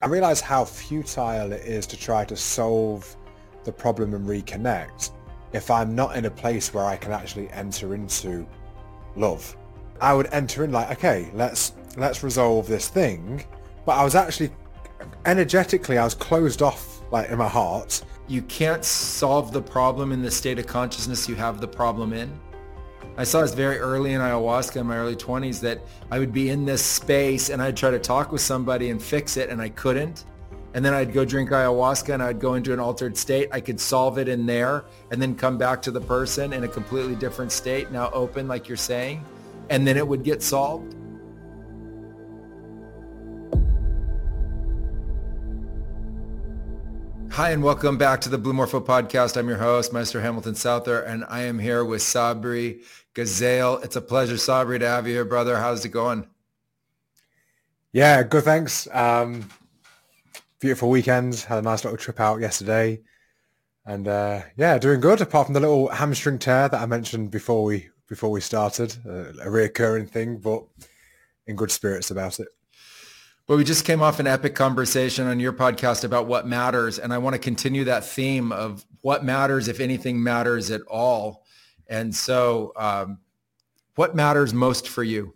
realize how futile it is to try to solve the problem and reconnect if I'm not in a place where I can actually enter into love. I would enter in like, okay, let's resolve this thing, but I was actually energetically, I was closed off, like in my heart. You can't solve the problem in the state of consciousness you have the problem in. I saw this very early in ayahuasca in my early 20s, that I would be in this space and I'd try to talk with somebody and fix it, and I couldn't. And then I'd go drink ayahuasca and I'd go into an altered state. I could solve it in there and then come back to the person in a completely different state, now open, like you're saying, and then it would get solved. Hi, and welcome back to the Blue Morpho Podcast. I'm your host, Meister Hamilton Souther, and I am here with Sabri Ghazael. It's a pleasure, Sabri, to have you here, brother. How's it going? Yeah, good, thanks. Beautiful weekend. Had a nice little trip out yesterday. And yeah, doing good, apart from the little hamstring tear that I mentioned before we started. A reoccurring thing, but in good spirits about it. Well, we just came off an epic conversation on your podcast about what matters, and I want to continue that theme of what matters, if anything matters at all. And so what matters most for you?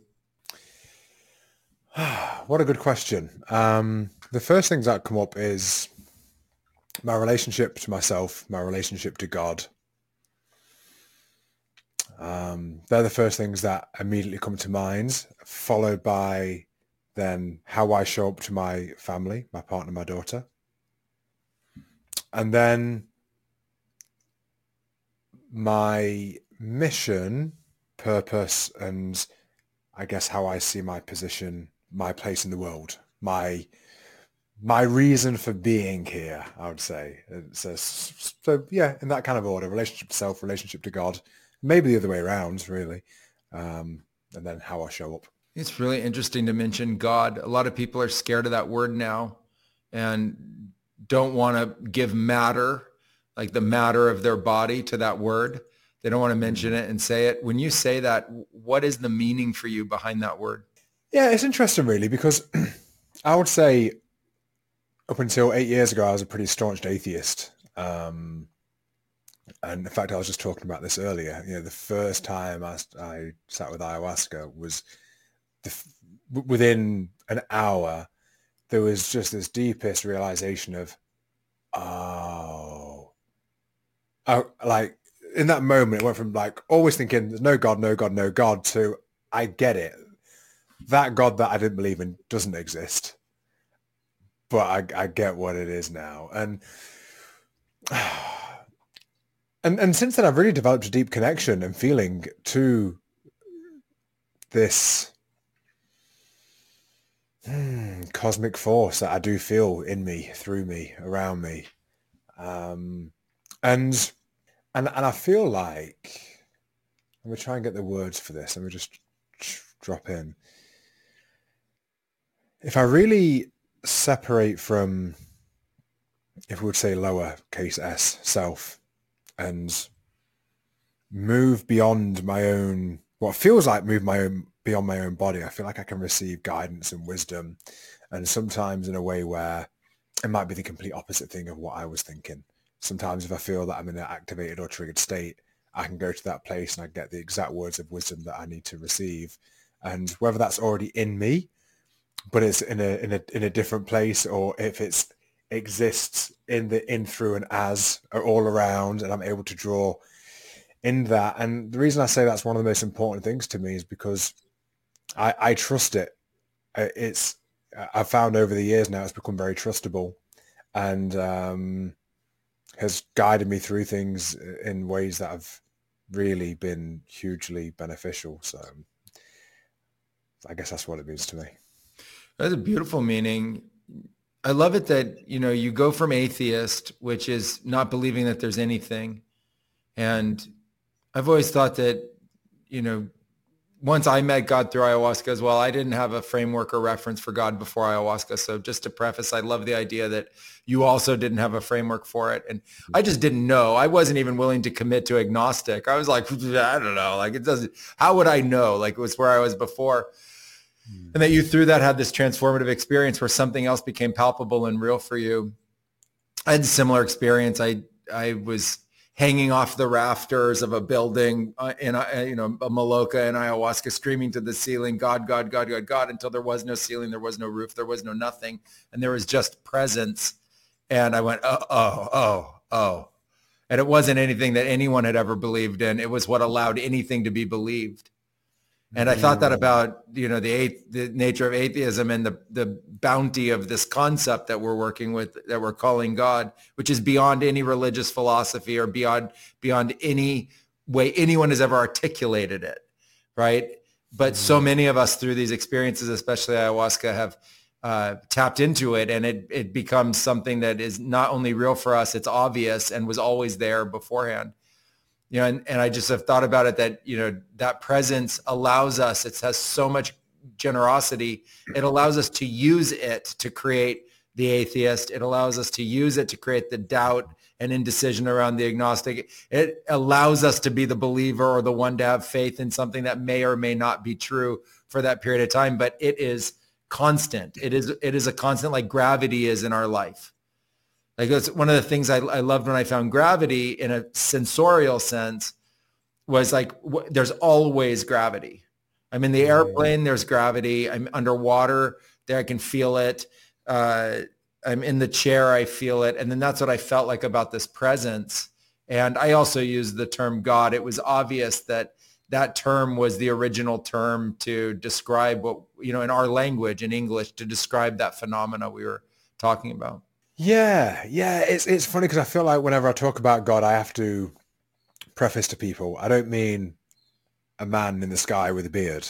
What a good question. The first things that come up is my relationship to myself, my relationship to God. They're the first things that immediately come to mind, followed by then how I show up to my family, my partner, my daughter. And then my mission, purpose, and I guess how I see my position, my place in the world, my reason for being here, I would say. So yeah, in that kind of order: relationship to self, relationship to God, maybe the other way around, really, and then how I show up. It's really interesting to mention God. A lot of people are scared of that word now and don't want to give matter, like the matter of their body, to that word. They don't want to mention it and say it. When you say that, what is the meaning for you behind that word? Yeah, it's interesting, really, because I would say up until 8 years ago, I was a pretty staunch atheist. And in fact, I was just talking about this earlier. You know, the first time I sat with ayahuasca was within an hour, there was just this deepest realization of, like in that moment, it went from like always thinking there's no God, no God, no God, to I get it. That God that I didn't believe in doesn't exist, but I get what it is now. And since then, I've really developed a deep connection and feeling to this cosmic force that I do feel in me, through me, around me. And I feel like, I'm going to try and get the words for this. Let me just drop in. If I really separate from, if we would say lowercase s, self, and move beyond my own, what feels like beyond my own body, I feel like I can receive guidance and wisdom, and sometimes in a way where it might be the complete opposite thing of what I was thinking. Sometimes if I feel that I'm in an activated or triggered state, I can go to that place and I get the exact words of wisdom that I need to receive. And whether that's already in me, but it's in a different place, or if it exists in, through, and as, are all around, and I'm able to draw in that. And the reason I say that's one of the most important things to me is because I trust it. I've found over the years now it's become very trustable, and has guided me through things in ways that have really been hugely beneficial. So I guess that's what it means to me. That's a beautiful meaning. I love it that, you go from atheist, which is not believing that there's anything. And I've always thought that, once I met God through ayahuasca as well, I didn't have a framework or reference for God before ayahuasca. So just to preface, I love the idea that you also didn't have a framework for it. And I just didn't know. I wasn't even willing to commit to agnostic. I was like, I don't know. Like, it doesn't, how would I know? Like, it was where I was before. and that you through that had this transformative experience where something else became palpable and real for you. I had a similar experience. I was hanging off the rafters of a building in a Maloka in ayahuasca, screaming to the ceiling, God, God, God, God, God, until there was no ceiling, there was no roof, there was no nothing, and there was just presence. And I went, oh. And it wasn't anything that anyone had ever believed in. It was what allowed anything to be believed. And I thought that about, the nature of atheism and the bounty of this concept that we're working with, that we're calling God, which is beyond any religious philosophy or beyond any way anyone has ever articulated it, right? But so many of us through these experiences, especially ayahuasca, have tapped into it, and it becomes something that is not only real for us, it's obvious and was always there beforehand. And I just have thought about it that, that presence allows us, it has so much generosity. It allows us to use it to create the atheist. It allows us to use it to create the doubt and indecision around the agnostic. It allows us to be the believer or the one to have faith in something that may or may not be true for that period of time, but it is constant. It is a constant, like gravity is in our life. Like that's one of the things I loved when I found gravity in a sensorial sense was like, there's always gravity. I'm in the airplane, there's gravity. I'm underwater, there I can feel it. I'm in the chair, I feel it. And then that's what I felt like about this presence. And I also used the term God. It was obvious that that term was the original term to describe what, in our language, in English, to describe that phenomena we were talking about. Yeah. It's funny because I feel like whenever I talk about God, I have to preface to people, I don't mean a man in the sky with a beard.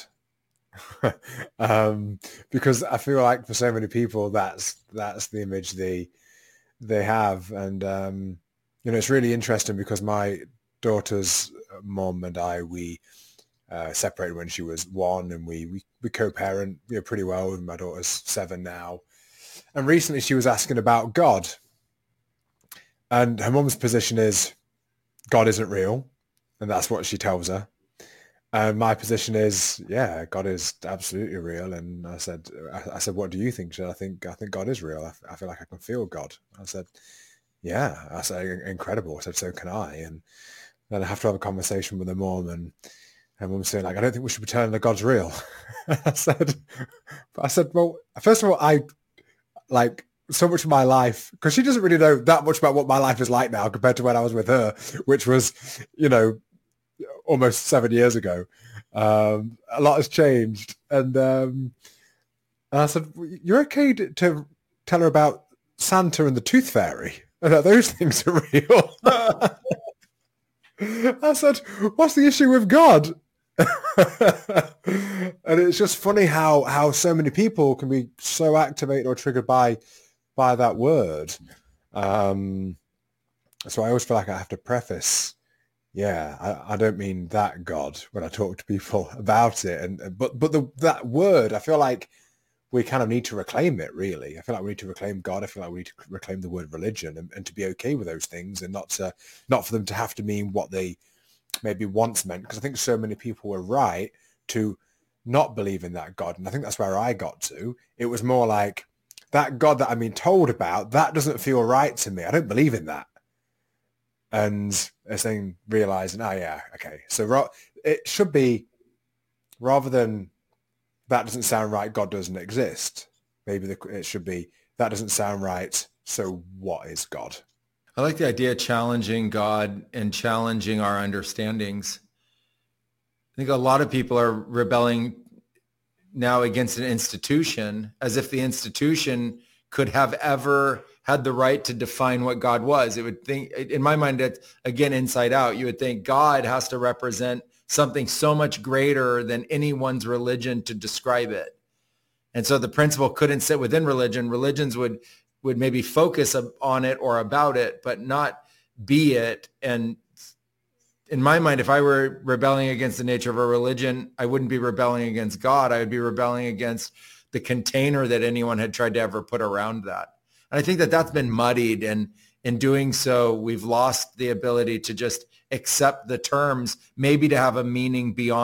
Because I feel like for so many people, that's the image they have. And, it's really interesting because my daughter's mom and I, we separated when she was 1, and we co-parent pretty well. My daughter's 7 now. And recently she was asking about God. And her mum's position is God isn't real. And that's what she tells her. And my position is, yeah, God is absolutely real. And I said, what do you think? She said, I think God is real. I feel like I can feel God. I said, yeah. I said, incredible. I said, so can I. And then I have to have a conversation with her mum, and her mum saying, like, I don't think we should pretend that God's real. I said, well, first of all, I like so much of my life, because she doesn't really know that much about what my life is like now compared to when I was with her, which was, almost 7 years ago. A lot has changed. And I said, you're okay to tell her about Santa and the Tooth Fairy, and that those things are real. I said, what's the issue with God? And it's just funny how so many people can be so activated or triggered by that word. So I always feel like I have to preface, I don't mean that God when I talk to people about it. But that word, I feel like we kind of need to reclaim it, really. I feel like we need to reclaim God. I feel like we need to reclaim the word religion and to be okay with those things, and not for them to have to mean what they maybe once meant. Because I think so many people were right to not believe in that God. And I think that's where I got to. It was more like, that God that I'm being told about, that doesn't feel right to me. I don't believe in that. And then realizing, okay. So it should be, rather than that doesn't sound right, God doesn't exist. Maybe it should be, that doesn't sound right, so what is God? I like the idea of challenging God and challenging our understandings. I think a lot of people are rebelling now against an institution, as if the institution could have ever had the right to define what God was. It would think, in my mind, that again, inside out, you would think God has to represent something so much greater than anyone's religion to describe it. And so the principle couldn't sit within religion. Religions would maybe focus on it or about it, but not be it. And in my mind, if I were rebelling against the nature of a religion, I wouldn't be rebelling against God. I would be rebelling against the container that anyone had tried to ever put around that. And I think that that's been muddied. And in doing so, we've lost the ability to just accept the terms, maybe to have a meaning beyond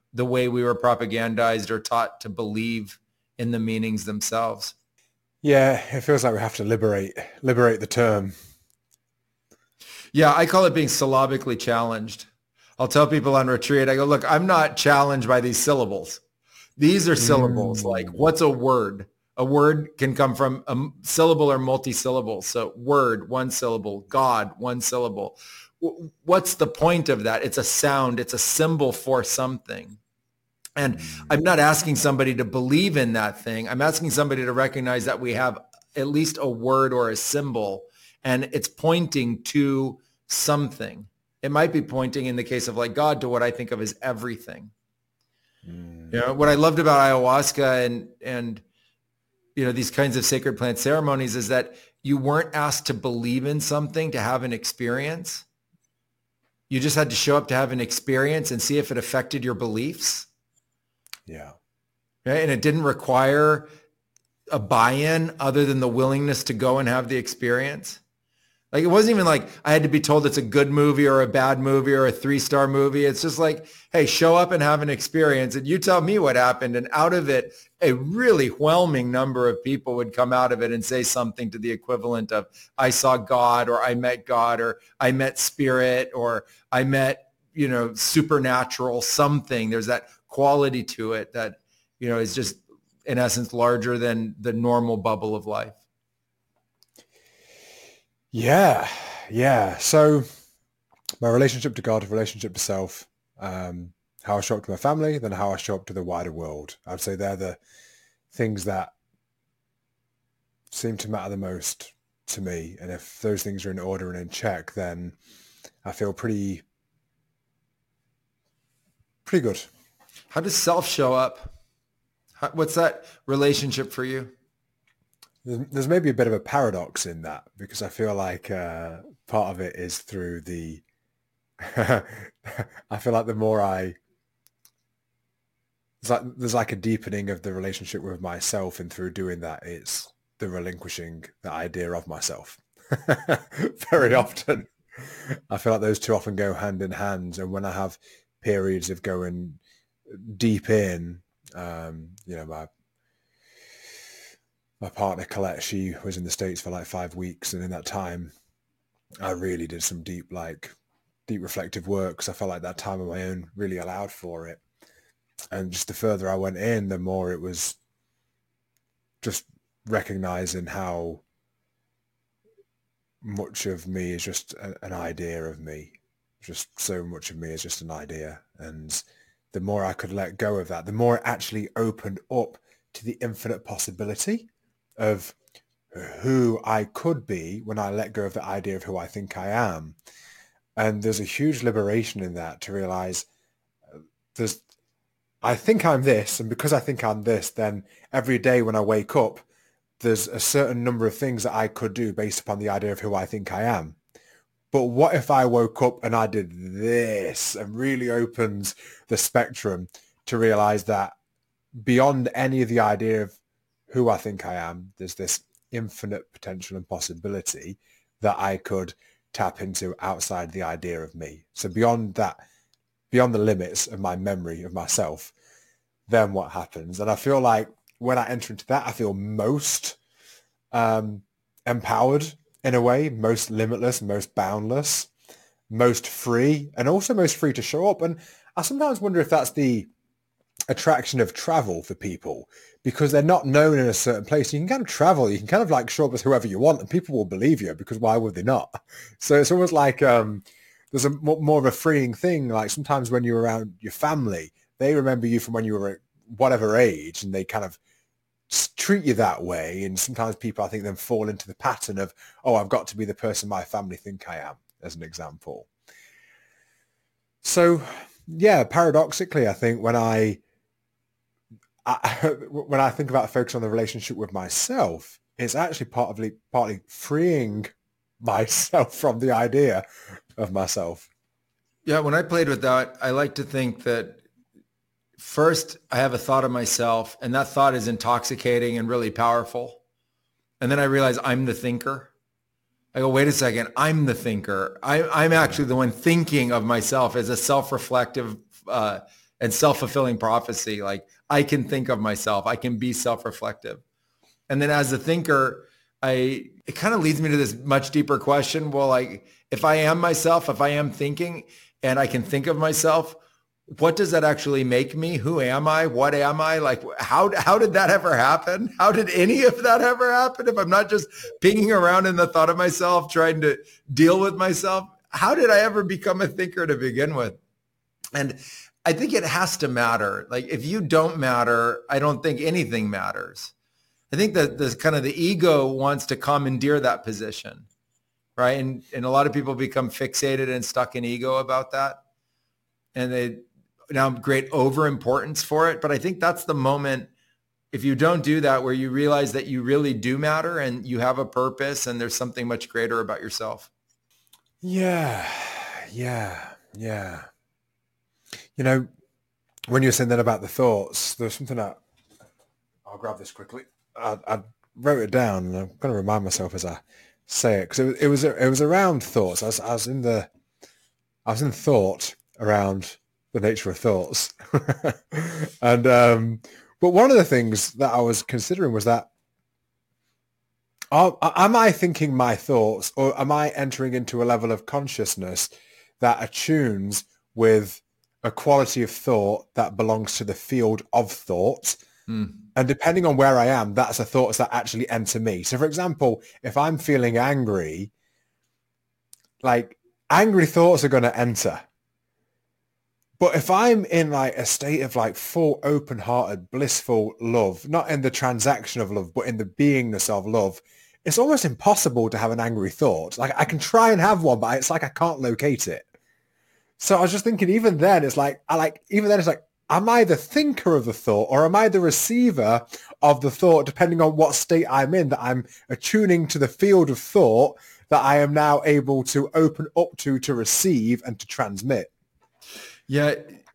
the way we were propagandized or taught to believe in the meanings themselves. Yeah, it feels like we have to liberate the term. Yeah, I call it being syllabically challenged. I'll tell people on retreat, I go, look, I'm not challenged by these syllables. These are syllables. Like, what's a word? A word can come from a syllable or multi-syllable. So word, one syllable. God, one syllable. What's the point of that? It's a sound. It's a symbol for something. And I'm not asking somebody to believe in that thing. I'm asking somebody to recognize that we have at least a word or a symbol, and it's pointing to something. It might be pointing, in the case of like God, to what I think of as everything. You know, what I loved about ayahuasca and you know, these kinds of sacred plant ceremonies is that you weren't asked to believe in something to have an experience. You just had to show up to have an experience and see if it affected your beliefs. Yeah. Right? And it didn't require a buy-in other than the willingness to go and have the experience. Like, it wasn't even like I had to be told it's a good movie or a bad movie or a 3-star movie. It's just like, hey, show up and have an experience and you tell me what happened. And out of it, a really whelming number of people would come out of it and say something to the equivalent of, I saw God, or I met God, or I met spirit, or I met, you know, supernatural something. There's that quality to it that, you know, is just in essence larger than the normal bubble of life. Yeah. So my relationship to God, relationship to self, how I show up to my family, then how I show up to the wider world. I'd say they're the things that seem to matter the most to me. And if those things are in order and in check, then I feel pretty good. How does self show up? What's that relationship for you? There's maybe a bit of a paradox in that, because I feel like part of it is through the, I feel like the more there's like a deepening of the relationship with myself, and through doing that, it's the relinquishing the idea of myself. Very often. I feel like those two often go hand in hand. And when I have periods of going deep in, you know, my partner Colette, she was in the States for like 5 weeks, and in that time I really did some deep reflective work, because I felt like that time on my own really allowed for it. And just the further I went in, the more it was just recognizing how much of me is just an idea of me. Just so much of me is just an idea. And the more I could let go of that, the more it actually opened up to the infinite possibility of who I could be when I let go of the idea of who I think I am. And there's a huge liberation in that, to realize I think I'm this, and because I think I'm this, then every day when I wake up, there's a certain number of things that I could do based upon the idea of who I think I am. But what if I woke up and I did this, and really opens the spectrum to realize that beyond any of the idea of who I think I am, there's this infinite potential and possibility that I could tap into outside the idea of me. So beyond that, beyond the limits of my memory of myself, then what happens? And I feel like when I enter into that, I feel most empowered in a way, most limitless, most boundless, most free, and also most free to show up. And I sometimes wonder if that's the attraction of travel for people, because they're not known in a certain place. You can kind of travel, you can kind of like show up as whoever you want, and people will believe you, because why would they not? So it's almost like there's a more of a freeing thing. Like sometimes when you're around your family, they remember you from when you were at whatever age, and they kind of treat you that way. And sometimes people, I think, then fall into the pattern of, oh, I've got to be the person my family think I am, as an example. So yeah, paradoxically, I think when I think about focus on the relationship with myself, it's actually partly freeing myself from the idea of myself. Yeah, when I played with that, I like to think that first I have a thought of myself, and that thought is intoxicating and really powerful. And then I realize I'm the thinker. I go, wait a second, I'm the thinker. I'm actually the one thinking of myself as a self-reflective and self-fulfilling prophecy. Like I can think of myself, I can be self-reflective. And then as a thinker, it kind of leads me to this much deeper question. Well, like if I am myself, if I am thinking and I can think of myself, what does that actually make me? Who am I? What am I? Like, how did that ever happen? How did any of that ever happen? If I'm not just pinging around in the thought of myself, trying to deal with myself, how did I ever become a thinker to begin with? And I think it has to matter. Like if you don't matter, I don't think anything matters. I think that this kind of the ego wants to commandeer that position, right? And a lot of people become fixated and stuck in ego about that. And they now great over importance for it. But I think that's the moment, if you don't do that, where you realize that you really do matter and you have a purpose and there's something much greater about yourself. Yeah. You know, when you were saying that about the thoughts, there's something that I'll grab this quickly. I wrote it down and I'm going to remind myself as I say it, because it was around thoughts. I was in thought around the nature of thoughts. And but one of the things that I was considering was that am I thinking my thoughts, or am I entering into a level of consciousness that attunes with a quality of thought that belongs to the field of thought? And depending on where I am, that's the thoughts that actually enter me. So for example, if I'm feeling angry, like angry thoughts are going to enter. But if I'm in like a state of like full open-hearted, blissful love, not in the transaction of love, but in the beingness of love, it's almost impossible to have an angry thought. Like I can try and have one, but it's like I can't locate it. So I was just thinking, even then, it's like, am I the thinker of the thought, or am I the receiver of the thought, depending on what state I'm in, that I'm attuning to the field of thought that I am now able to open up to receive and to transmit? Yeah,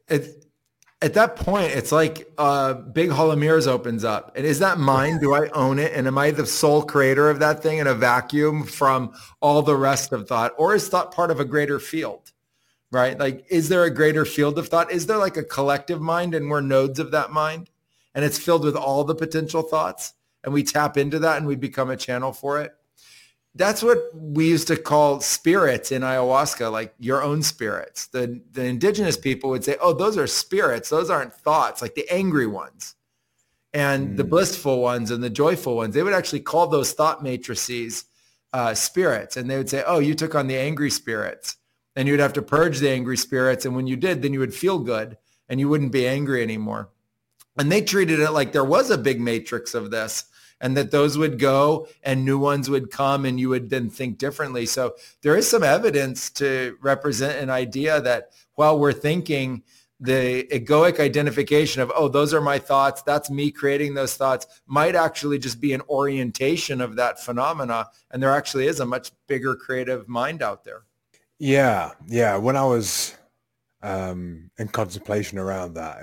at that point, it's like a big hall of mirrors opens up. And is that mine? Do I own it? And am I the sole creator of that thing in a vacuum from all the rest of thought? Or is thought part of a greater field, right? Like, is there a greater field of thought? Is there like a collective mind and we're nodes of that mind? And it's filled with all the potential thoughts. And we tap into that and we become a channel for it. That's what we used to call spirits in ayahuasca, like your own spirits. The indigenous people would say, oh, those are spirits. Those aren't thoughts, like the angry ones. And the blissful ones and the joyful ones, they would actually call those thought matrices spirits. And they would say, oh, you took on the angry spirits. And you'd have to purge the angry spirits. And when you did, then you would feel good and you wouldn't be angry anymore. And they treated it like there was a big matrix of this, and that those would go and new ones would come and you would then think differently. So there is some evidence to represent an idea that while we're thinking, the egoic identification of, oh, those are my thoughts, that's me creating those thoughts, might actually just be an orientation of that phenomena. And there actually is a much bigger creative mind out there. Yeah. When I was in contemplation around that,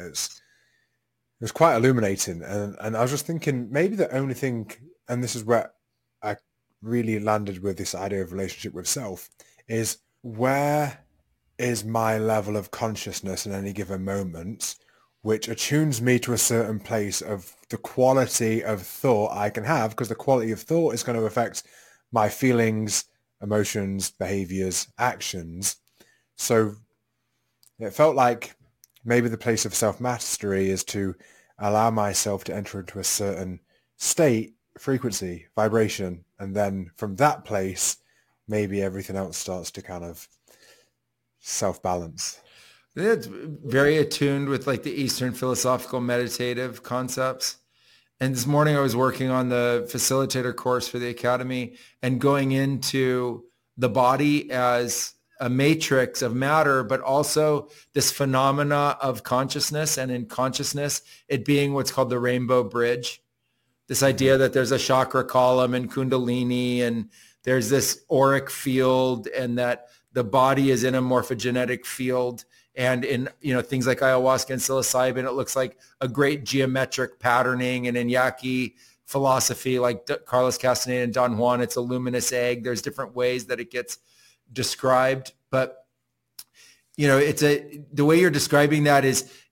it was quite illuminating. And I was just thinking, maybe the only thing, and this is where I really landed with this idea of relationship with self, is where is my level of consciousness in any given moment, which attunes me to a certain place of the quality of thought I can have, because the quality of thought is going to affect my feelings, emotions, behaviors, actions. So it felt like maybe the place of self-mastery is to allow myself to enter into a certain state, frequency, vibration, and then from that place, maybe everything else starts to kind of self-balance. It's very attuned with like the Eastern philosophical meditative concepts. And this morning I was working on the facilitator course for the Academy and going into the body as a matrix of matter, but also this phenomena of consciousness, and in consciousness, it being what's called the rainbow bridge. This idea that there's a chakra column and kundalini, and there's this auric field, and that the body is in a morphogenetic field. And in, things like ayahuasca and psilocybin, it looks like a great geometric patterning. And in Yaqui philosophy, like Carlos Castaneda and Don Juan, it's a luminous egg. There's different ways that it gets described, but the way you're describing that is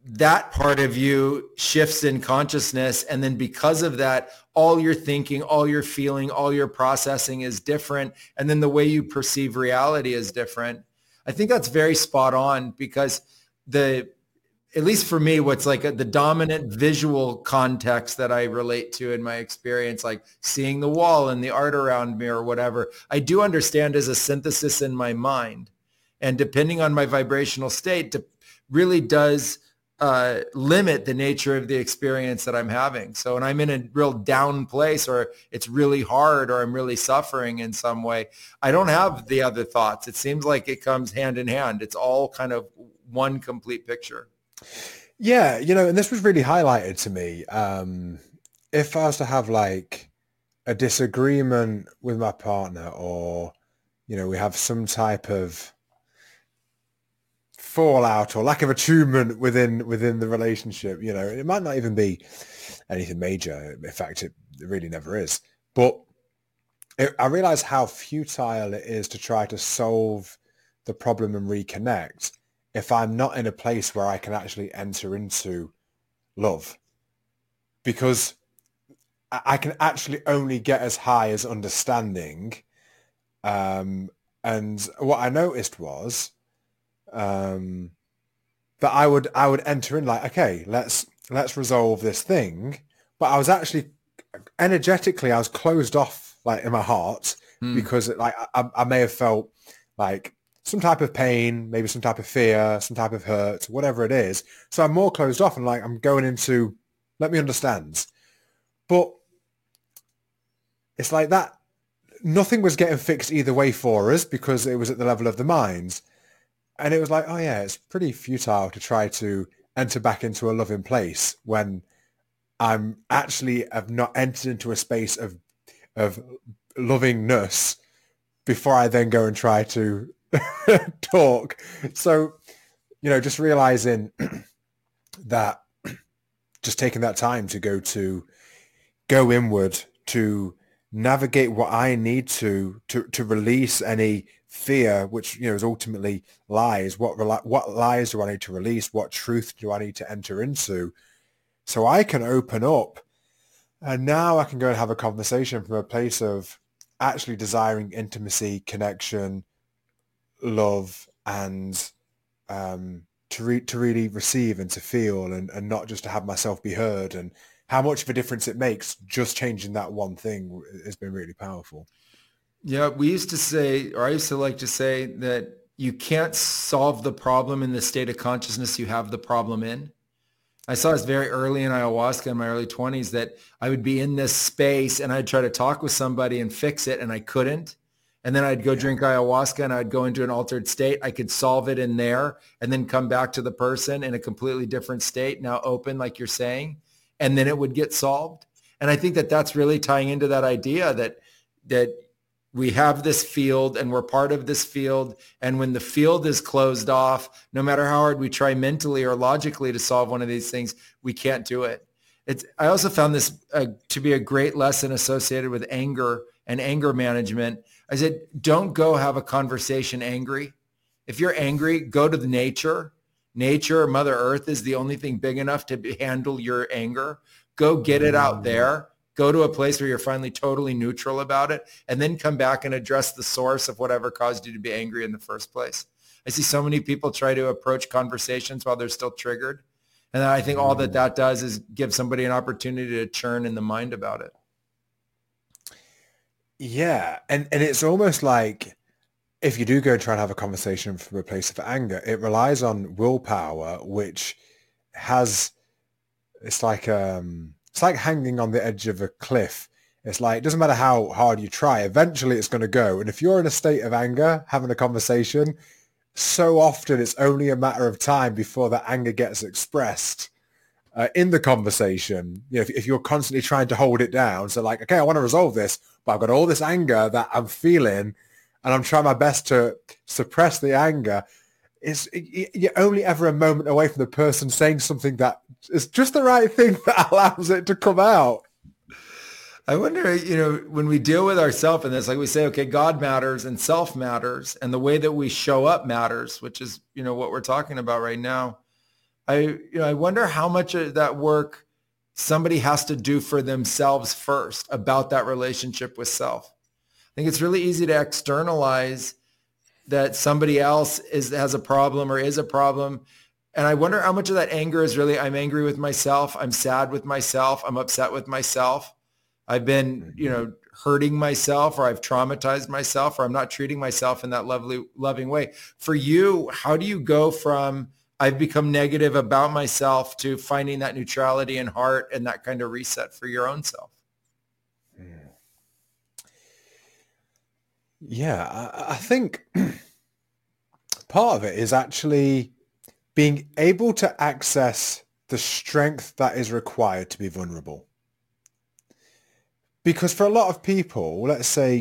that part of you shifts in consciousness. And then because of that, all your thinking, all your feeling, all your processing is different. And then the way you perceive reality is different. I think that's very spot on, because at least for me, what's like the dominant visual context that I relate to in my experience, like seeing the wall and the art around me or whatever, I do understand as a synthesis in my mind. And depending on my vibrational state, really does limit the nature of the experience that I'm having. So when I'm in a real down place, or it's really hard, or I'm really suffering in some way, I don't have the other thoughts. It seems like it comes hand in hand. It's all kind of one complete picture. Yeah, and this was really highlighted to me. If I was to have like a disagreement with my partner, or, we have some type of fallout or lack of attunement within the relationship, it might not even be anything major. In fact, it really never is. But I realize how futile it is to try to solve the problem and reconnect if I'm not in a place where I can actually enter into love, because I can actually only get as high as understanding. And what I noticed was that I would enter in like, okay, let's resolve this thing. But I was actually energetically, I was closed off, like in my heart, because like I may have felt like some type of pain, maybe some type of fear, some type of hurt, whatever it is. So I'm more closed off and like I'm going into, let me understand. But it's like that. Nothing was getting fixed either way for us, because it was at the level of the minds. And it was like, oh yeah, it's pretty futile to try to enter back into a loving place when I'm actually have not entered into a space of lovingness before I then go and try to talk. So, just realizing that, just taking that time to go inward, to navigate what I need to release any fear, which is ultimately lies. What lies do I need to release? What truth do I need to enter into, so I can open up, and now I can go and have a conversation from a place of actually desiring intimacy, connection, love, and to really receive and to feel, and not just to have myself be heard. And how much of a difference it makes just changing that one thing has been really powerful. Yeah, we used to say, or I used to like to say, that you can't solve the problem in the state of consciousness you have the problem in. I saw this very early in ayahuasca in my early 20s, that I would be in this space and I'd try to talk with somebody and fix it, and I couldn't. And then I'd go drink ayahuasca and I'd go into an altered state. I could solve it in there and then come back to the person in a completely different state, now open, like you're saying, and then it would get solved. And I think that that's really tying into that idea that we have this field and we're part of this field. And when the field is closed off, no matter how hard we try mentally or logically to solve one of these things, we can't do it. I also found this to be a great lesson associated with anger and anger management. I said, don't go have a conversation angry. If you're angry, go to the nature. Nature, Mother Earth, is the only thing big enough to handle your anger. Go get it out there. Go to a place where you're finally totally neutral about it, and then come back and address the source of whatever caused you to be angry in the first place. I see so many people try to approach conversations while they're still triggered. And I think all that does is give somebody an opportunity to churn in the mind about it. Yeah. And it's almost like, if you do go and try and have a conversation from a place of anger, it relies on willpower, which it's like hanging on the edge of a cliff. It's like, it doesn't matter how hard you try, eventually it's going to go. And if you're in a state of anger, having a conversation, so often it's only a matter of time before that anger gets expressed in the conversation. If you're constantly trying to hold it down, so like, okay, I want to resolve this, but I've got all this anger that I'm feeling, and I'm trying my best to suppress the anger. You're only ever a moment away from the person saying something that is just the right thing that allows it to come out. I wonder, when we deal with ourselves in this, like we say, okay, God matters and self matters, and the way that we show up matters, which is, what we're talking about right now. I wonder how much of that work somebody has to do for themselves first about that relationship with self. I think it's really easy to externalize that somebody else has a problem or is a problem. And I wonder how much of that anger is really, I'm angry with myself. I'm sad with myself. I'm upset with myself. I've been, hurting myself, or I've traumatized myself, or I'm not treating myself in that loving way. For you, how do you go from I've become negative about myself to finding that neutrality in heart and that kind of reset for your own self? Yeah, I think part of it is actually being able to access the strength that is required to be vulnerable. Because for a lot of people, let's say,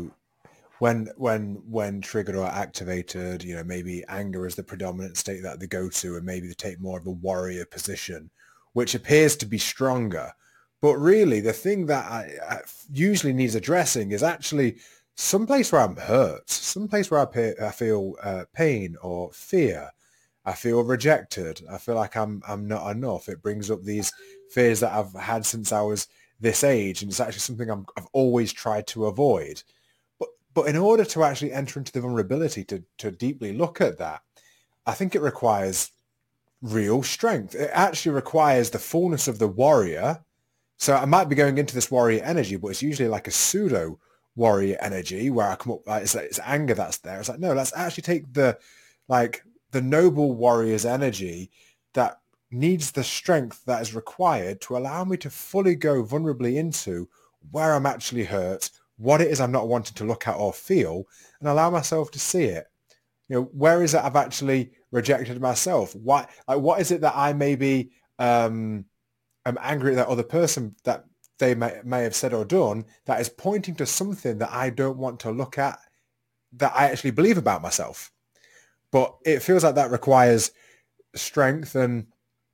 when triggered or activated, maybe anger is the predominant state that they go to, and maybe they take more of a warrior position, which appears to be stronger. But really, the thing that I usually needs addressing is actually someplace where I'm hurt, someplace where I feel pain or fear. I feel rejected. I feel like I'm not enough. It brings up these fears that I've had since I was this age, and it's actually something I've always tried to avoid. But in order to actually enter into the vulnerability to deeply look at that, I think it requires real strength. It actually requires the fullness of the warrior. So I might be going into this warrior energy, but it's usually like a pseudo warrior energy where I come up, like it's anger that's there. It's like, no, let's actually take the noble warrior's energy that needs the strength that is required to allow me to fully go vulnerably into where I'm actually hurt, what it is I'm not wanting to look at or feel, and allow myself to see it. Where is it I've actually rejected myself? What is it that I maybe am angry at that other person that they may have said or done that is pointing to something that I don't want to look at, that I actually believe about myself? But it feels like that requires strength and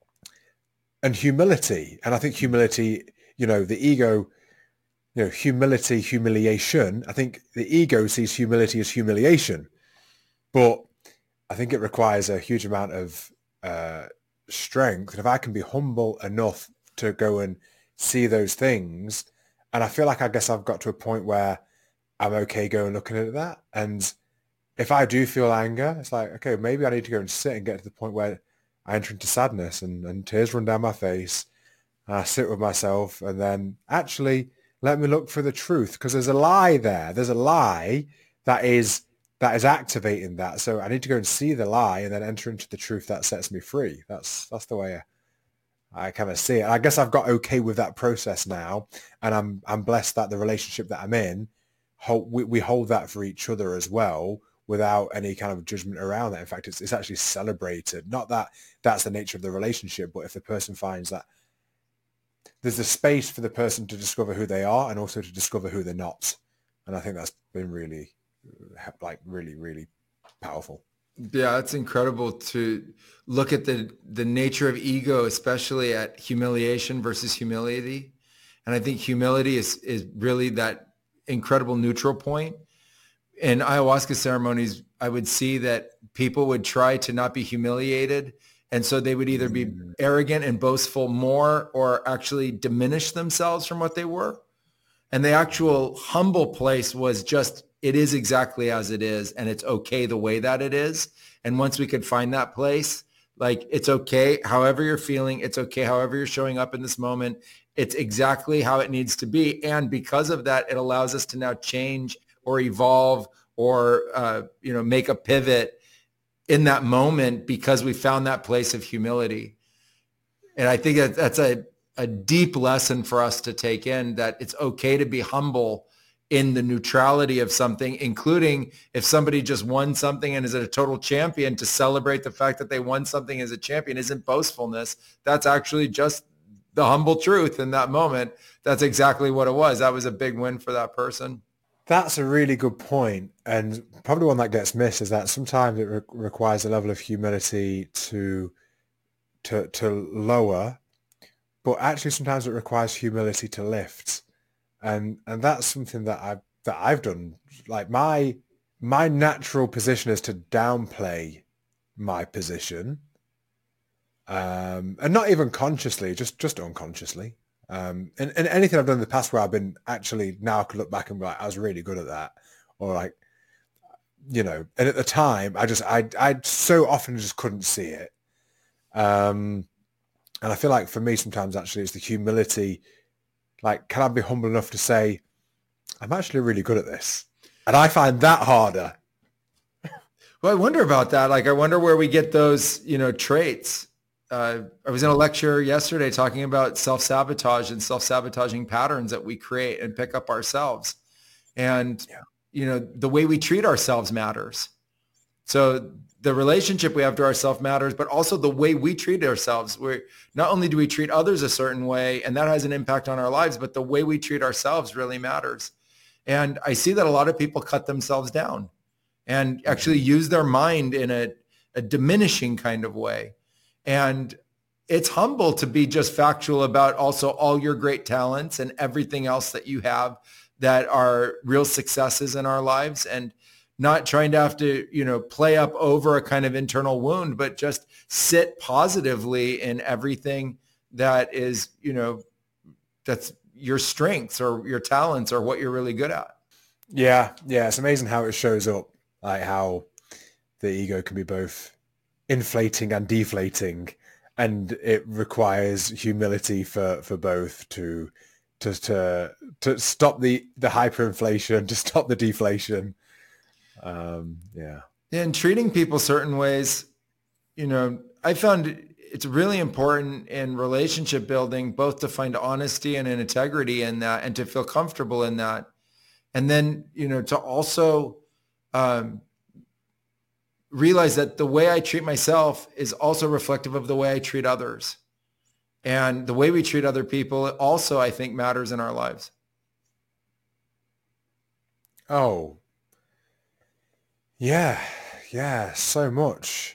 humility. And I think humility, the ego, humility, humiliation. I think the ego sees humility as humiliation, but I think it requires a huge amount of strength. And if I can be humble enough to go and see those things, and I feel like I guess I've got to a point where I'm okay going looking at that. And if I do feel anger, it's like, okay, maybe I need to go and sit and get to the point where I enter into sadness and tears run down my face. And I sit with myself and then actually let me look for the truth, because there's a lie there. There's a lie that is activating that. So I need to go and see the lie and then enter into the truth that sets me free. That's the way I kind of see it. And I guess I've got okay with that process now, and I'm blessed that the relationship that I'm in, we hold that for each other as well, without any kind of judgment around that. In fact, it's actually celebrated. Not that that's the nature of the relationship, but if the person finds that there's a space for the person to discover who they are and also to discover who they're not. And I think that's been really, really, really powerful. Yeah, it's incredible to look at the nature of ego, especially at humiliation versus humility. And I think humility is really that incredible neutral point. In ayahuasca ceremonies, I would see that people would try to not be humiliated. And so they would either be arrogant and boastful more, or actually diminish themselves from what they were. And the actual humble place was just, it is exactly as it is, and it's okay the way that it is. And once we could find that place, like, it's okay however you're feeling, it's okay however you're showing up in this moment, it's exactly how it needs to be. And because of that, it allows us to now change or evolve or make a pivot in that moment, because we found that place of humility. And I think that's a deep lesson for us to take in, that it's okay to be humble in the neutrality of something, including if somebody just won something and is a total champion, to celebrate the fact that they won something as a champion isn't boastfulness. That's actually just the humble truth in that moment. That's exactly what it was. That was a big win for that person. That's a really good point, and probably one that gets missed is that sometimes it requires a level of humility to lower, but actually sometimes it requires humility to lift, and that's something that I've done. Like my natural position is to downplay my position, and not even consciously, just unconsciously. And anything I've done in the past where I've been actually now I can look back and be like, I was really good at that, or like, and at the time I so often just couldn't see it. And I feel like for me sometimes actually it's the humility. Like, can I be humble enough to say, I'm actually really good at this? And I find that harder. Well, I wonder about that. Like, I wonder where we get those, traits. I was in a lecture yesterday talking about self-sabotage and self-sabotaging patterns that we create and pick up ourselves. And, Yeah. The way we treat ourselves matters. So the relationship we have to ourselves matters, but also the way we treat ourselves. Not only do we treat others a certain way, and that has an impact on our lives, but the way we treat ourselves really matters. And I see that a lot of people cut themselves down and actually use their mind in a diminishing kind of way. And it's humble to be just factual about also all your great talents and everything else that you have that are real successes in our lives, and not trying to have to, play up over a kind of internal wound, but just sit positively in everything that is, that's your strengths or your talents or what you're really good at. Yeah. It's amazing how it shows up, like how the ego can be both inflating and deflating, and it requires humility for both to stop the hyperinflation, to stop the deflation. And treating people certain ways, I found it's really important in relationship building, both to find honesty and an integrity in that, and to feel comfortable in that. And then, to also realize that the way I treat myself is also reflective of the way I treat others. And the way we treat other people also, I think, matters in our lives. Oh, yeah, so much.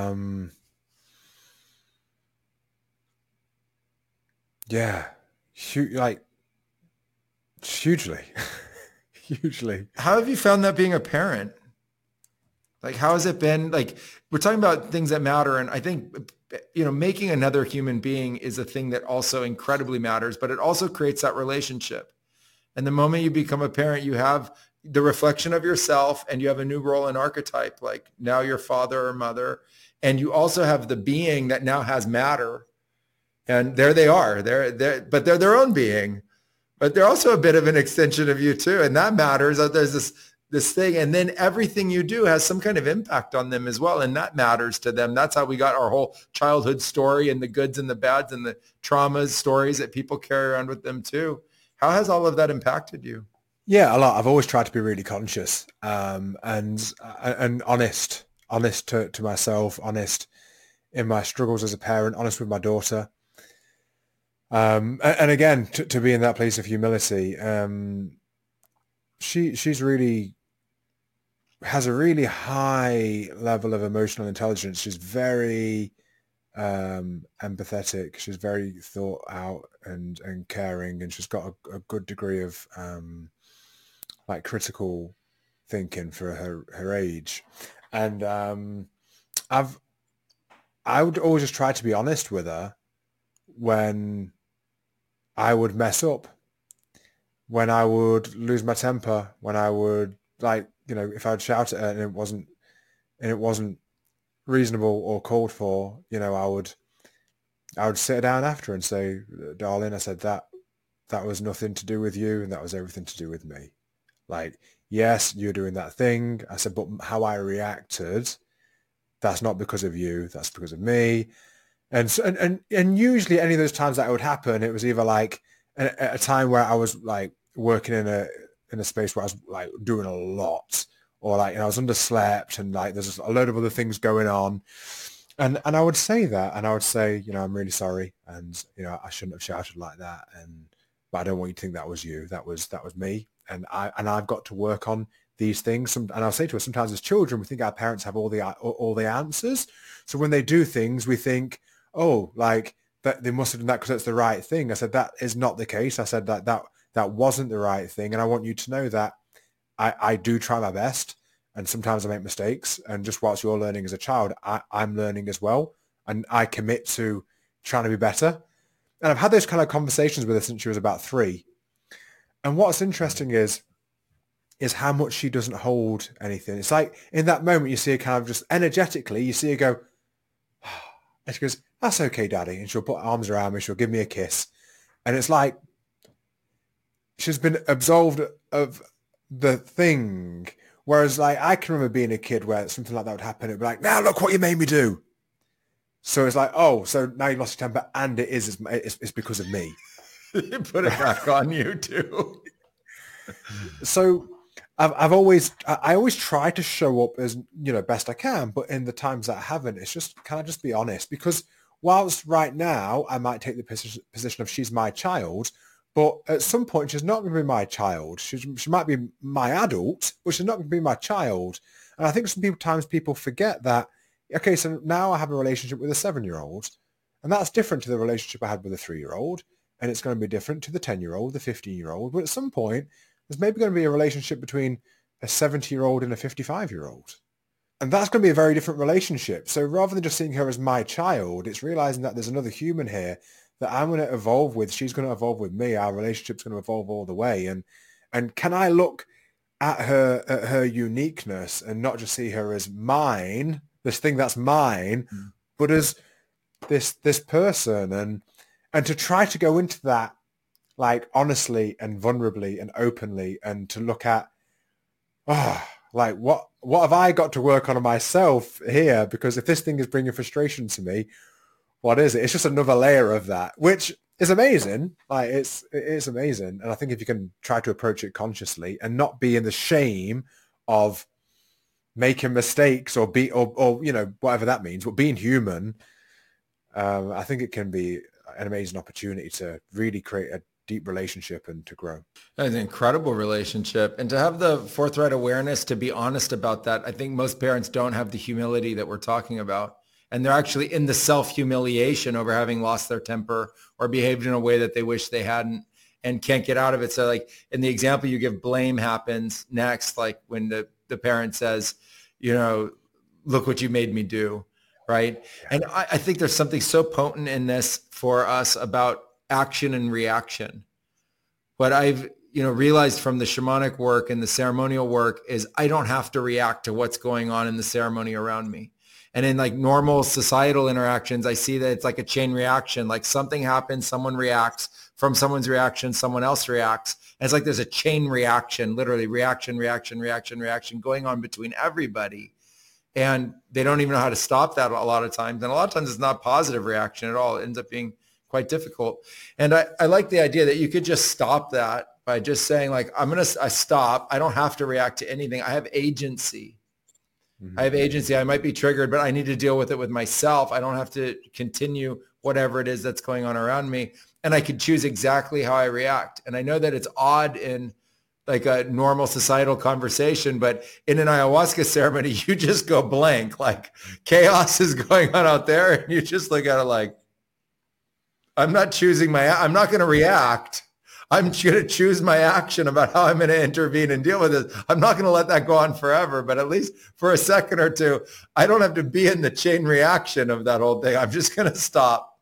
Yeah, like hugely, hugely. How have you found that being a parent? Like, how has it been? Like, we're talking about things that matter. And I think, making another human being is a thing that also incredibly matters, but it also creates that relationship. And the moment you become a parent, you have the reflection of yourself, and you have a new role and archetype, like now you're father or mother. And you also have the being that now has matter. And there they are. But they're their own being. But they're also a bit of an extension of you too. And that matters. There's this thing. And then everything you do has some kind of impact on them as well. And that matters to them. That's how we got our whole childhood story, and the goods and the bads and the traumas, stories that people carry around with them too. How has all of that impacted you? Yeah, a lot. I've always tried to be really conscious, and honest to myself, honest in my struggles as a parent, honest with my daughter. And again, to be in that place of humility, she's really has a really high level of emotional intelligence. She's very empathetic. She's very thought out and caring, and she's got a good degree of like critical thinking for her age. And I would always just try to be honest with her when I would mess up, when I would lose my temper, when I would, like, if I'd shout at her and it wasn't reasonable or called for, I would sit her down after and say, darling, I said that was nothing to do with you, and that was everything to do with me. Like, yes, you're doing that thing. I said, but how I reacted, that's not because of you, that's because of me. And so, and usually any of those times that would happen, it was either like at a time where I was like working in a space where I was like doing a lot, or like, I was underslept, and like there's a load of other things going on. And I would say that, and I would say, I'm really sorry, and I shouldn't have shouted like that, but I don't want you to think that was you. That was me, and I've got to work on these things. And I'll say to her, sometimes as children, we think our parents have all the answers. So when they do things, we think, oh, like that they must have done that because that's the right thing. I said that is not the case. I said that wasn't the right thing, and I want you to know that I do try my best, and sometimes I make mistakes. And just whilst you're learning as a child, I'm learning as well. and I commit to trying to be better. And I've had those kind of conversations with her since she was about 3. And what's interesting is how much she doesn't hold anything. It's like in that moment you see her kind of just energetically, you see her go, and she goes, "That's okay, Daddy." And she'll put her arms around me, she'll give me a kiss. And it's like she's been absolved of the thing. Whereas like I can remember being a kid where something like that would happen. It'd be like, "Now look what you made me do." So it's like, oh, so now you lost your temper and it's because of me. You put it back on you too. So I always try to show up as, best I can, but in the times that I haven't, it's just, can I just be honest? Because whilst right now I might take the position of she's my child, but at some point she's not going to be my child. She might be my adult, but she's not going to be my child. And I think sometimes people forget that, okay, so now I have a relationship with a 7-year-old, and that's different to the relationship I had with a 3-year-old, and it's going to be different to the 10-year-old, the 15-year-old, but at some point, there's maybe going to be a relationship between a 70-year-old and a 55-year-old. And that's going to be a very different relationship. So rather than just seeing her as my child, it's realizing that there's another human here that I'm going to evolve with. She's going to evolve with me. Our relationship's going to evolve all the way. And can I look at her uniqueness and not just see her as mine, this thing that's mine, but as this person, and to try to go into that like honestly and vulnerably and openly, and to look at, like what have I got to work on myself here? Because if this thing is bringing frustration to me, what is it? It's just another layer of that, which is amazing. Like it's amazing. And I think if you can try to approach it consciously and not be in the shame of making mistakes or whatever that means, but being human, I think it can be an amazing opportunity to really create a deep relationship and to grow. That's an incredible relationship. And to have the forthright awareness to be honest about that. I think most parents don't have the humility that we're talking about. And they're actually in the self-humiliation over having lost their temper or behaved in a way that they wish they hadn't and can't get out of it. So like in the example you give, blame happens next, like when the parent says, look what you made me do, right? And I think there's something so potent in this for us about action and reaction. What I've realized from the shamanic work and the ceremonial work is I don't have to react to what's going on in the ceremony around me. And in like normal societal interactions, I see that it's like a chain reaction. Like something happens, someone reacts. From someone's reaction, someone else reacts. And it's like there's a chain reaction, literally reaction going on between everybody. And they don't even know how to stop that a lot of times. And a lot of times it's not positive reaction at all. It ends up being quite difficult. And I like the idea that you could just stop that by just saying like, I stop. I don't have to react to anything. I have agency. I have agency. I might be triggered, but I need to deal with it with myself. I don't have to continue whatever it is that's going on around me. And I can choose exactly how I react. And I know that it's odd in like a normal societal conversation, but in an ayahuasca ceremony, you just go blank. Like chaos is going on out there and you just look at it like, I'm not going to react. I'm going to choose my action about how I'm going to intervene and deal with this. I'm not going to let that go on forever, but at least for a second or two, I don't have to be in the chain reaction of that whole thing. I'm just going to stop,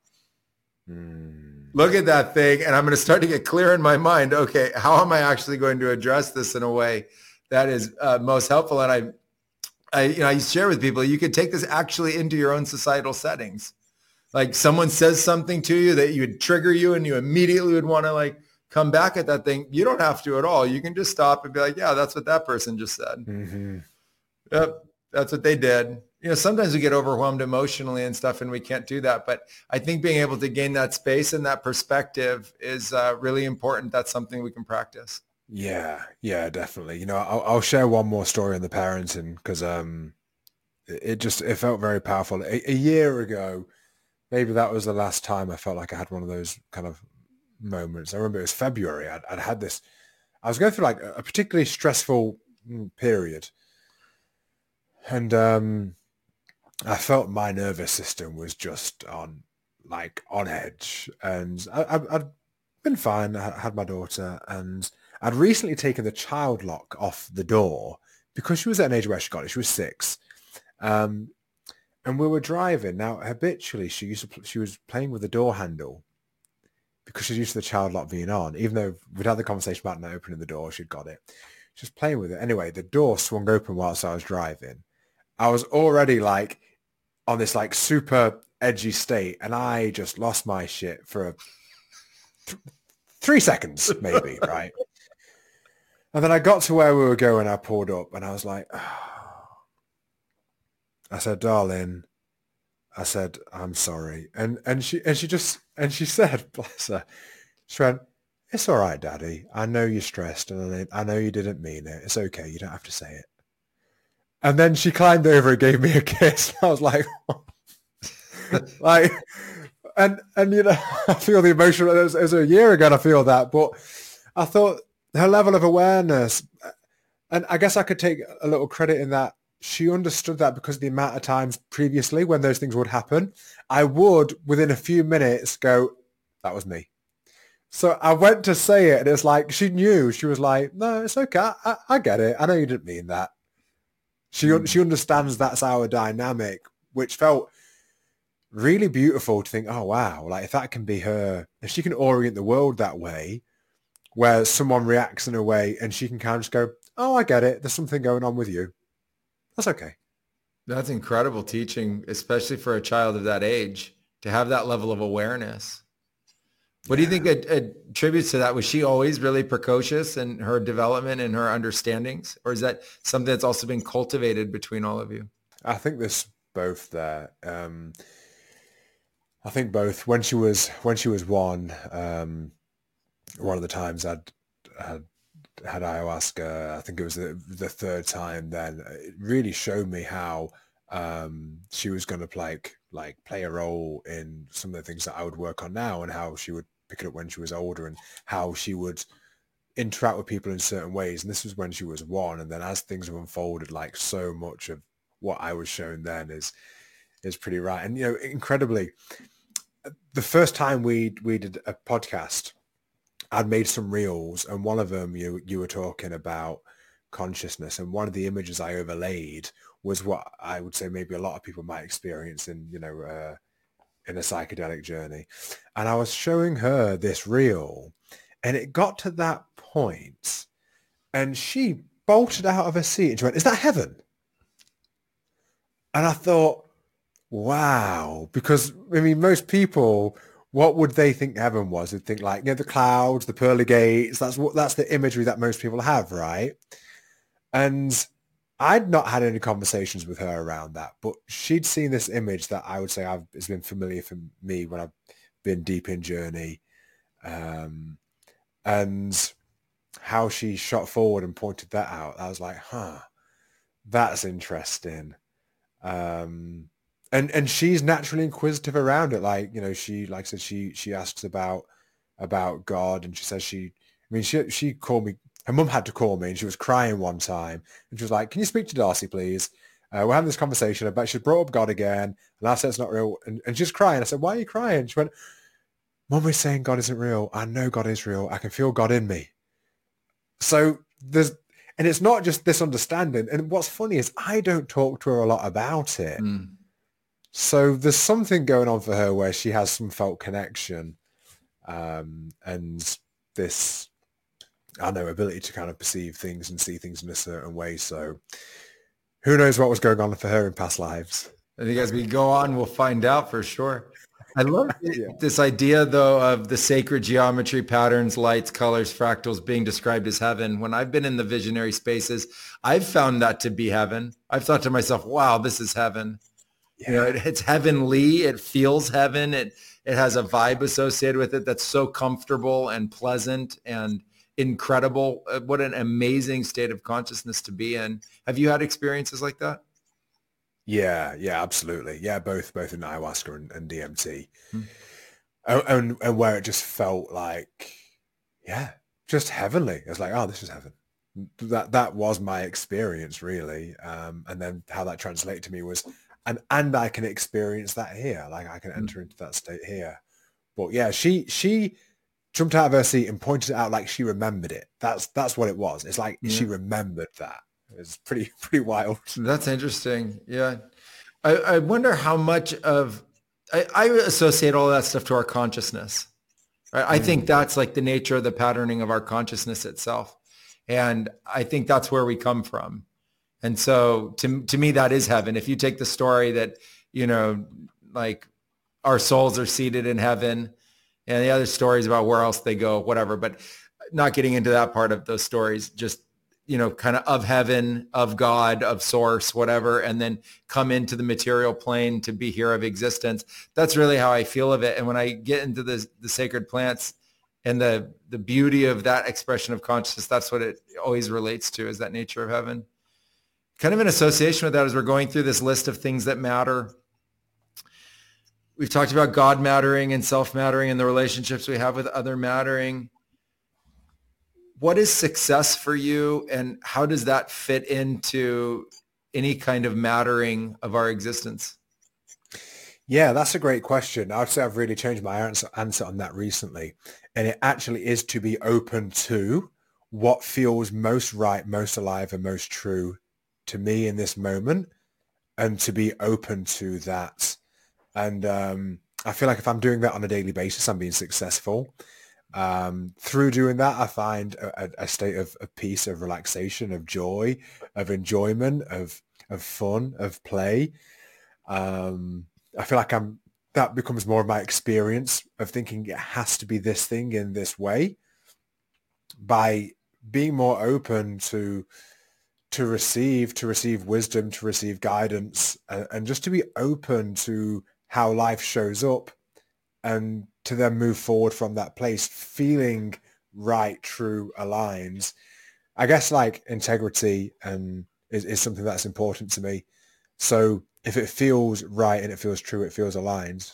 look at that thing, and I'm going to start to get clear in my mind. Okay, how am I actually going to address this in a way that is most helpful? And I share with people, you could take this actually into your own societal settings. Like someone says something to you that would trigger you and you immediately would want to like come back at that thing. You don't have to at all. You can just stop and be like, yeah, that's what that person just said. Yep, that's what they did. Sometimes we get overwhelmed emotionally and stuff and we can't do that. But I think being able to gain that space and that perspective is really important. That's something we can practice. Yeah, definitely. I'll share one more story on the parenting because it felt very powerful. A year ago, maybe that was the last time I felt like I had one of those kind of moments. I remember it was February. I'd had this. I was going through like a particularly stressful period, and I felt my nervous system was just on edge. And I'd been fine. I had my daughter, and I'd recently taken the child lock off the door because she was at an age where she got it. She was 6. And And we were driving. Now, habitually, she was playing with the door handle because she's used to the child lock being on. Even though we'd had the conversation about not opening the door, she'd got it. She was playing with it. Anyway, the door swung open whilst I was driving. I was already like on this like super edgy state, and I just lost my shit for 3 seconds, maybe, right? And then I got to where we were going. I pulled up, and I was like, oh. I said, darling, I said, I'm sorry. And she said, bless her, she went, it's all right, Daddy. I know you're stressed, and I know you didn't mean it. It's okay. You don't have to say it. And then she climbed over and gave me a kiss. I was like, like, and you know, I feel the emotion. It was a year ago, and I feel that. But I thought her level of awareness, and I guess I could take a little credit in that she understood that because of the amount of times previously when those things would happen, I would, within a few minutes, go, that was me. So I went to say it, and it's like, she knew. She was like, no, it's okay. I get it. I know you didn't mean that. She understands that's our dynamic, which felt really beautiful to think, oh, wow, like if that can be her, if she can orient the world that way, where someone reacts in a way and she can kind of just go, oh, I get it. There's something going on with you. That's okay. That's incredible teaching, especially for a child of that age, to have that level of awareness. What do you think attributes to that? Was she always really precocious in her development and her understandings? Or is that something that's also been cultivated between all of you? I think there's both there. I think both. When she was one of the times I'd had ayahuasca, I think it was the third time then, it really showed me how she was going to play a role in some of the things that I would work on now, and how she would pick it up when she was older, and how she would interact with people in certain ways. And this was when she was one, and then as things have unfolded, like so much of what I was shown then is pretty right. And, you know, incredibly, the first time we did a podcast, I'd made some reels, and one of them you were talking about consciousness, and one of the images I overlaid was what I would say maybe a lot of people might experience in, you know, in a psychedelic journey. And I was showing her this reel, and it got to that point, and she bolted out of her seat and she went, "Is that heaven?" And I thought, wow, because I mean, most people, what would they think heaven was? They'd think like, you know, the clouds, the pearly gates. That's the imagery that most people have, right? And I'd not had any conversations with her around that, but she'd seen this image that I would say has been familiar for me when I've been deep in journey, and how she shot forward and pointed that out. I was like, huh, that's interesting. And she's naturally inquisitive around it. Like, you know, she, like I said, she asks about God, and she says she called me. Her mum had to call me, and she was crying one time, and she was like, "Can you speak to Darcy, please? We're having this conversation about." She brought up God again, and I said it's not real, and she's crying. I said, "Why are you crying?" She went, "Mum is saying God isn't real. I know God is real. I can feel God in me." So and it's not just this understanding. And what's funny is I don't talk to her a lot about it. So there's something going on for her where she has some felt connection, and this, I don't know, ability to kind of perceive things and see things in a certain way. So who knows what was going on for her in past lives? I think as we go on, we'll find out for sure. I love this idea, though, of the sacred geometry, patterns, lights, colors, fractals being described as heaven. When I've been in the visionary spaces, I've found that to be heaven. I've thought to myself, wow, this is heaven. Yeah. You know, it's heavenly. It feels heaven. It has a vibe associated with it that's so comfortable and pleasant and incredible. What an amazing state of consciousness to be in. Have you had experiences like that? Yeah, absolutely. Yeah, both in ayahuasca and DMT. And where it just felt like, yeah, just heavenly. It's like, oh, this is heaven. That was my experience, really. And then how that translated to me was, and I can experience that here. Like I can enter into that state here. But yeah, she jumped out of her seat and pointed it out like she remembered it. That's what it was. It's like she remembered that. It's pretty wild. That's interesting. Yeah. I wonder how much of, I associate all that stuff to our consciousness. Right? I think that's like the nature of the patterning of our consciousness itself. And I think that's where we come from. And so to me, that is heaven. If you take the story that, like our souls are seated in heaven and the other stories about where else they go, whatever, but not getting into that part of those stories, just, kind of heaven, of God, of source, whatever, and then come into the material plane to be here of existence. That's really how I feel of it. And when I get into the sacred plants and the beauty of that expression of consciousness, that's what it always relates to, is that nature of heaven. Kind of in association with that, as we're going through this list of things that matter, we've talked about God mattering and self mattering and the relationships we have with other mattering. What is success for you, and how does that fit into any kind of mattering of our existence? Yeah, that's a great question. I'd say I've really changed my answer on that recently. And it actually is to be open to what feels most right, most alive, and most true to me in this moment, and to be open to that. And I feel like if I'm doing that on a daily basis, I'm being successful. Through doing that, I find a state of peace, of relaxation, of joy, of enjoyment, of fun, of play. I feel like that becomes more of my experience of thinking it has to be this thing in this way. By being more open to receive wisdom, to receive guidance, and just to be open to how life shows up, and to then move forward from that place, feeling right, true, aligned. I guess like integrity is something that's important to me. So if it feels right and it feels true, it feels aligned,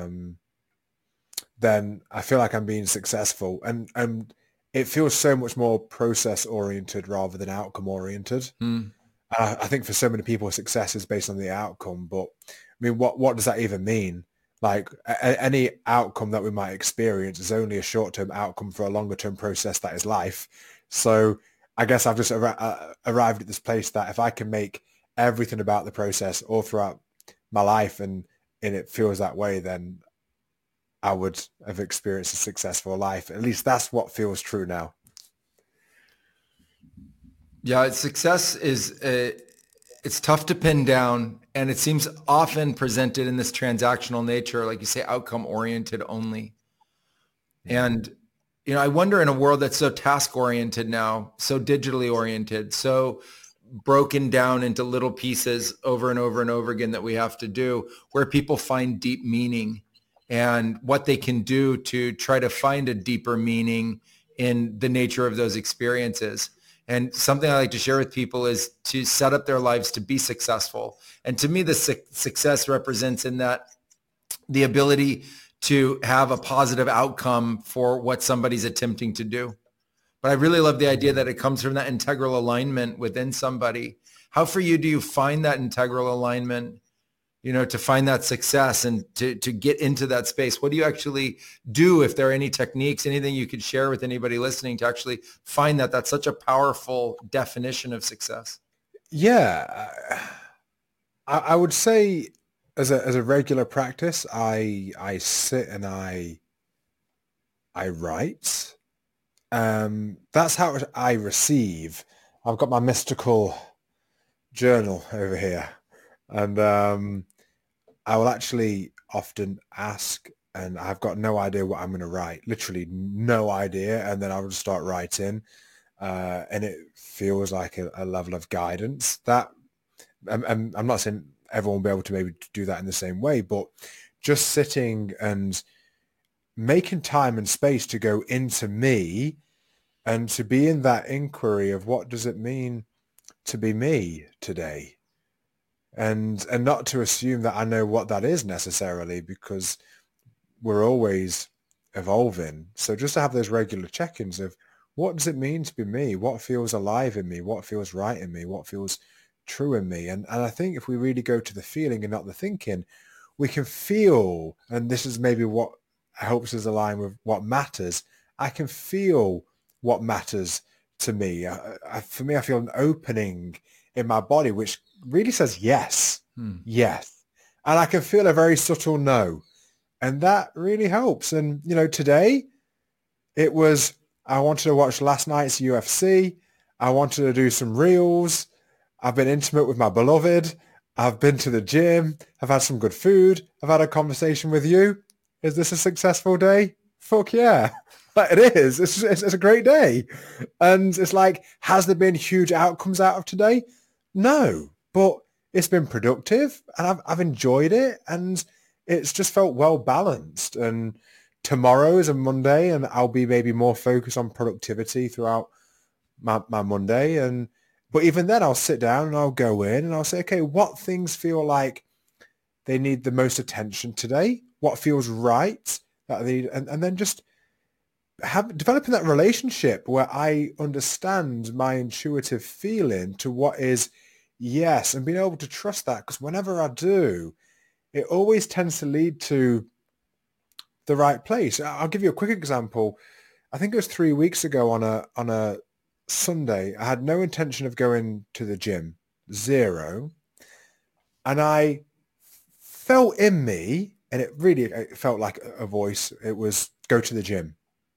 then I feel like I'm being successful. And it feels so much more process oriented rather than outcome oriented. I think for so many people, success is based on the outcome. But I mean, what does that even mean? Like any outcome that we might experience is only a short-term outcome for a longer-term process that is life. So I guess I've just arrived at this place that if I can make everything about the process all throughout my life and it feels that way, then I would have experienced a successful life. At least that's what feels true now. Yeah, success is it's tough to pin down, and it seems often presented in this transactional nature, like you say, outcome oriented only. And I wonder, in a world that's so task oriented now, so digitally oriented, so broken down into little pieces over and over and over again that we have to do, where people find deep meaning and what they can do to try to find a deeper meaning in the nature of those experiences. And something I like to share with people is to set up their lives to be successful. And to me, the success represents in that the ability to have a positive outcome for what somebody's attempting to do. But I really love the idea that it comes from that integral alignment within somebody. How for you do you find that integral alignment, to find that success and to get into that space? What do you actually do, if there are any techniques, anything you could share with anybody listening to actually find that that's such a powerful definition of success? Yeah, I would say as a regular practice, I sit and I write. That's how I receive. I've got my mystical journal over here, and I will actually often ask, and I've got no idea what I'm going to write, literally no idea, and then I'll just start writing, and it feels like a level of guidance that I'm not saying everyone will be able to maybe do that in the same way, but just sitting and making time and space to go into me and to be in that inquiry of what does it mean to be me today, and not to assume that I know what that is necessarily, because we're always evolving. So just to have those regular check-ins of what does it mean to be me, what feels alive in me, what feels right in me, what feels true in me. And I think if we really go to the feeling and not the thinking, we can feel, and this is maybe what helps us align with what matters. I can feel what matters to me. For me, I feel an opening in my body, which really says yes, yes. And I can feel a very subtle no. And that really helps. And, today it was, I wanted to watch last night's UFC. I wanted to do some reels. I've been intimate with my beloved. I've been to the gym. I've had some good food. I've had a conversation with you. Is this a successful day? Fuck yeah. Like, it is. It's a great day. And it's like, has there been huge outcomes out of today? No, but it's been productive and I've enjoyed it and it's just felt well balanced. And tomorrow is a Monday and I'll be maybe more focused on productivity throughout my Monday. But even then I'll sit down and I'll go in and I'll say, okay, what things feel like they need the most attention today? What feels right that they need? And then just developing that relationship where I understand my intuitive feeling to what is yes, and being able to trust that, because whenever I do, it always tends to lead to the right place. I'll give you a quick example. I think it was 3 weeks ago on a Sunday. I had no intention of going to the gym, zero, and I felt in me, and it felt like a voice. It was go to the gym.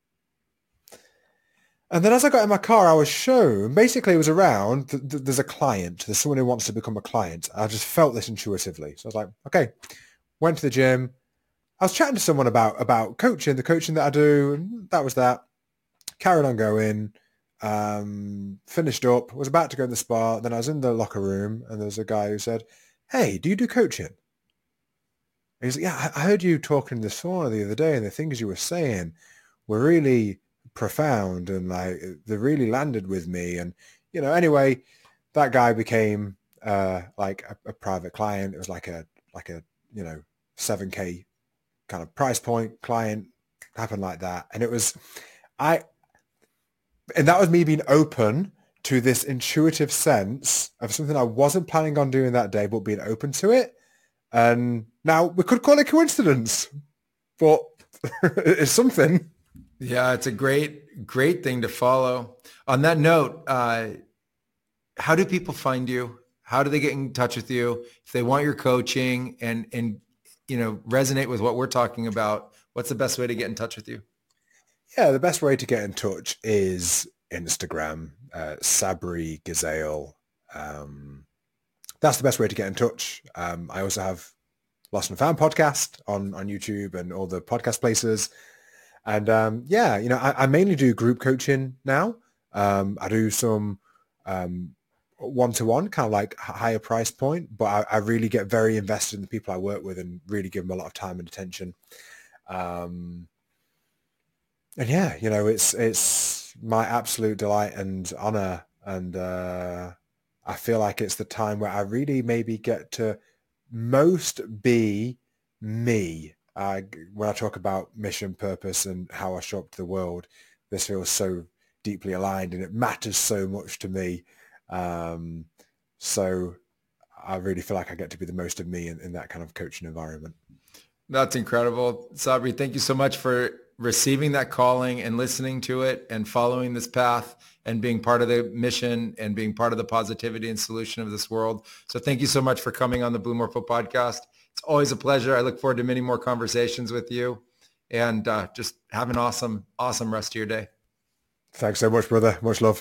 And then as I got in my car, I was shown, basically it was around, there's a client, there's someone who wants to become a client. I just felt this intuitively. So I was like, okay, went to the gym. I was chatting to someone about coaching, the coaching that I do, and that was that. Carried on going, finished up, was about to go in the spa. Then I was in the locker room and there was a guy who said, hey, do you do coaching? And he's like, yeah, I heard you talking in the sauna the other day and the things you were saying were really profound and like they really landed with me. And anyway, that guy became like a private client. It was like a 7K kind of price point client, happened like that. And that was me being open to this intuitive sense of something I wasn't planning on doing that day, but being open to it. And now we could call it coincidence, but it's something. Yeah, it's a great thing to follow. On that note, how do people find you? How do they get in touch with you if they want your coaching and resonate with what we're talking about? What's the best way to get in touch with you? Yeah, the best way to get in touch is Instagram, Sabri Gazale. That's the best way to get in touch. I also have Lost and Found podcast on YouTube and all the podcast places. And I mainly do group coaching now. I do some one-to-one, kind of like higher price point, but I really get very invested in the people I work with and really give them a lot of time and attention. And yeah, it's my absolute delight and honor. And I feel like it's the time where I really maybe get to most be me. When I talk about mission, purpose, and how I show up to the world, this feels so deeply aligned and it matters so much to me. So I really feel like I get to be the most of me in that kind of coaching environment. That's incredible. Sabri, thank you so much for receiving that calling and listening to it and following this path and being part of the mission and being part of the positivity and solution of this world. So thank you so much for coming on the Blue Morpho podcast. It's always a pleasure. I look forward to many more conversations with you and just have an awesome rest of your day. Thanks so much, brother. Much love.